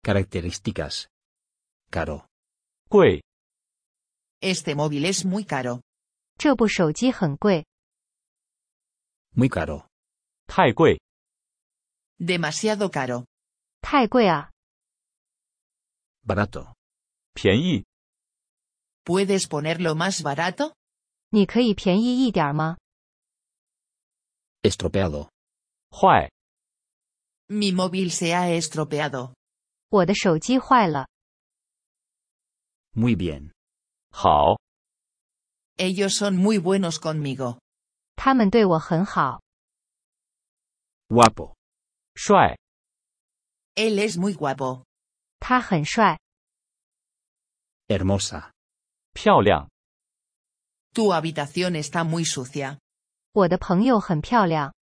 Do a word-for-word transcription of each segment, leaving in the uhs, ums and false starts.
Características. Caro. 贵， Este móvil es muy caro. 这部手机很贵， Muy caro. 太贵， Demasiado caro. 太贵啊！ Barato. 便宜， ¿Puedes ponerlo más barato? 你可以便宜一点吗？ Estropeado. 坏， Mi móvil se ha estropeado. 我的手机坏了。 Muy bien. 好， Ellos son muy buenos conmigo. 他们对我很好。 Guapo. 帅， Él es muy guapo. 他很帅。 Hermosa. 漂亮， Tu habitación está muy sucia. 我的朋友很漂亮。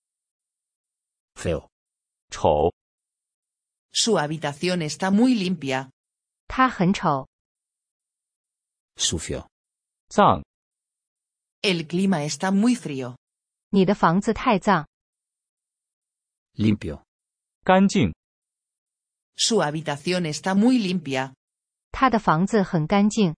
Feo. 丑， Su habitación está muy limpia. 他很丑。 Sucio. 脏， El clima está muy frío. 你的房子太脏。 Limpio. 干净， Su habitación está muy limpia. 他的房子很干净。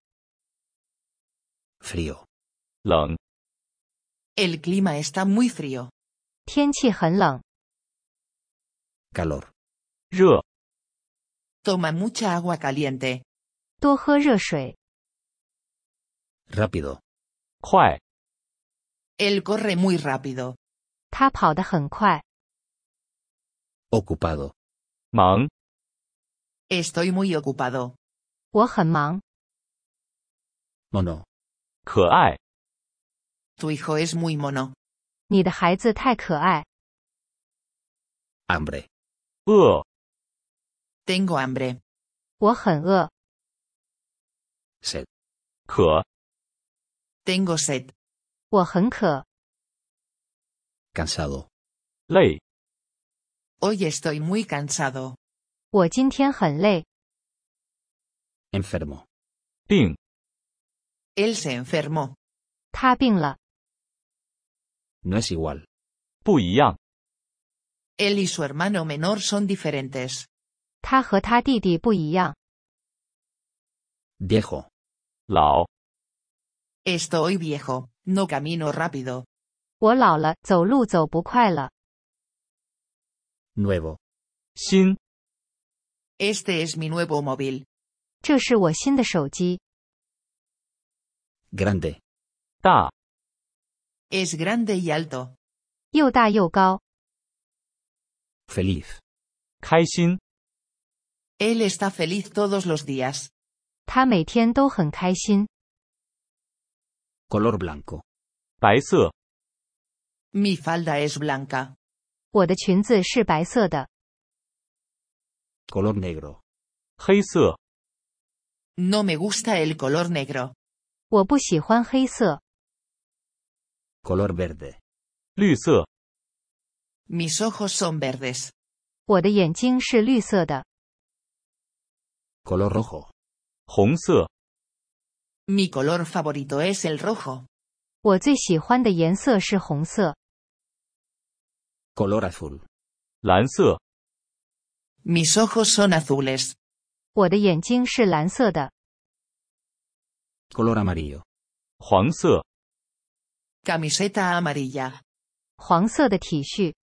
Frío. 冷， El clima está muy frío. 天气很冷。 Calor. 热， Toma mucha agua caliente. 多喝热水。 Rápido. 快， Él corre muy rápido. 他跑得很快。 Ocupado. 忙， Estoy muy ocupado. 我很忙。 Mono. 可爱， Tu hijo es muy mono. 你的孩子太可爱。 Hambre. 饿， Tengo hambre. 我很饿。 Sed. 渴， Tengo sed. 我很渴。 Cansado. 累， Hoy estoy muy cansado. 我今天很累。 Enfermo. 病， Él se enfermó. 他病了。 No es igual. 不一样， Él y su hermano menor son diferentes. 他和他弟弟不一样。 Viejo. 老， Estoy viejo, no camino rápido. 我老了，走路走不快了。 Nuevo. 新， Este es mi nuevo móvil. 这是我新的手机。 Grande. 大， Es grande y alto. 又大又高。 Feliz. 开心， Él está feliz todos los días. 他每天都很开心。 Color blanco. 白色， Mi falda es blanca. 我的裙子是白色的。 Color negro. 黑色， No me gusta el color negro. 我不喜欢黑色。 Color verde. 绿色， Mis ojos son verdes. 我的眼睛是绿色的。 Color rojo. 红色， Mi color favorito es el rojo. 我最喜欢的颜色是红色。 Color azul. 蓝色， Mis ojos son azules. 我的眼睛是蓝色的。 Color amarillo. 黄色， Camiseta amarilla. 黄色的体恤。